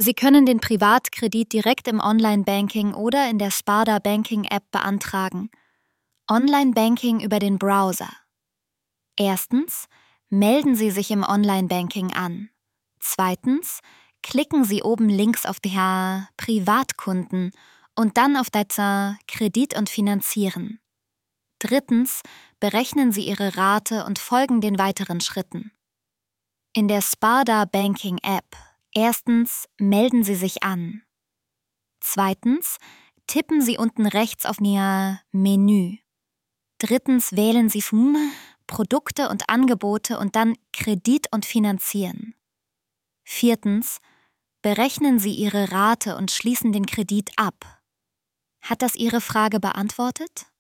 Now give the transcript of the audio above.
Sie können den Privatkredit direkt im Online-Banking oder in der Sparda Banking-App beantragen. Online-Banking über den Browser. Erstens, melden Sie sich im Online-Banking an. Zweitens, klicken Sie oben links auf die Privatkunden und dann auf das Kredit und Finanzieren. Drittens, berechnen Sie Ihre Rate und folgen den weiteren Schritten. In der Sparda Banking App. Erstens, melden Sie sich an. Zweitens, tippen Sie unten rechts auf Ihr Menü. Drittens, wählen Sie Produkte und Angebote und dann Kredit und Finanzieren. Viertens, berechnen Sie Ihre Rate und schließen den Kredit ab. Hat das Ihre Frage beantwortet?